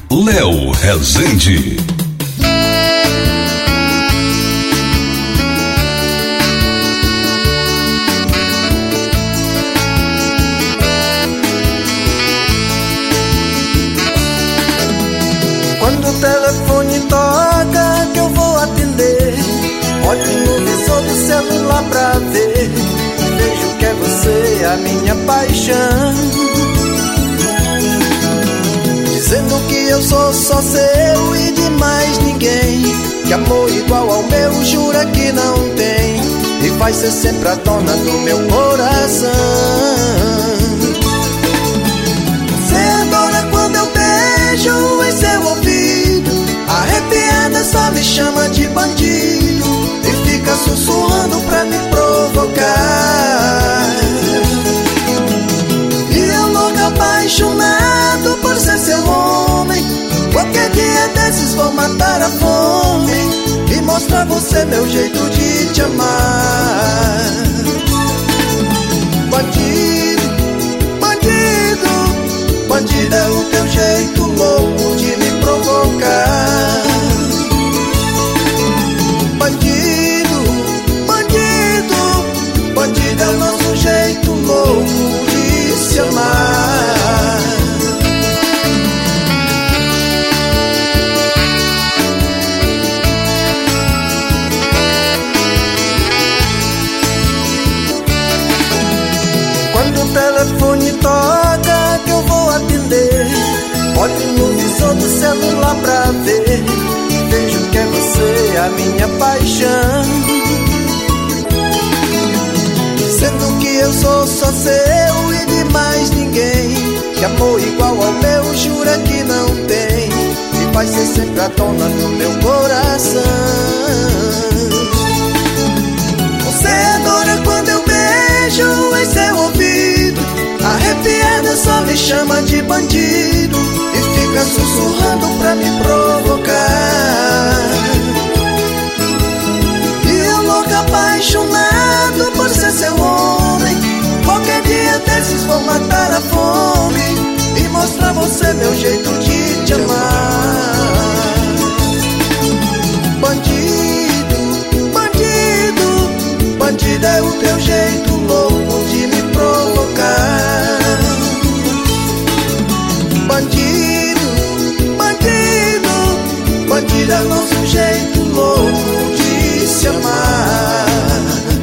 Léo Rezende. Quando o telefone toca que eu vou atender, olho no visor do celular pra ver, vejo que é você a minha paixão, dizendo que eu sou só seu e de mais ninguém, que amor igual ao meu jura que não tem, e vai ser sempre a dona do meu coração. Você adora quando eu beijo em seu ouvido, arrepiada só me chama de bandido e fica sussurrando pra me provocar. E eu louco apaixonado por ser seu homem, qualquer dia desses vou matar a fome e mostrar a você meu jeito de te amar. Bandido, bandido, bandido é o teu jeito louco de me provocar. Bandido, bandido, bandido é o nosso jeito louco de se amar. Quando o telefone toca que eu vou atender, olho no visor do celular pra ver, vejo que é você a minha paixão, dizendo que eu sou só seu e de mais ninguém, que amor igual ao meu jura que não tem, e vai ser sempre a dona do meu coração. Você adora quando eu beijo em seu ouvido, arrepiada só me chama de bandido e fica sussurrando pra me provocar. E eu louco apaixonado por ser seu homem, qualquer dia desses vou matar a fome e mostrar a você meu jeito de te amar. Bandido, bandido, bandido é o teu jeito louco de me provocar. Bandido, bandido, bandido é o nosso jeito louco de se amar.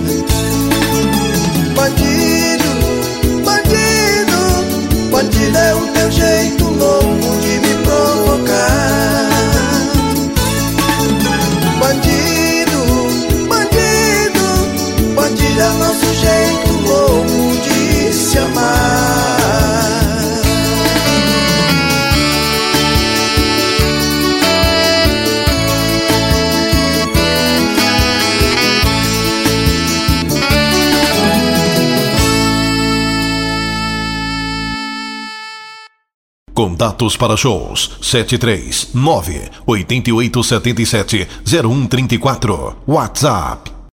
Bandido, bandido, bandido é o teu jeito louco de me provocar. Bandido, bandido, bandido é o nosso jeito louco de se amar. Contatos para shows 739-8877-0134. WhatsApp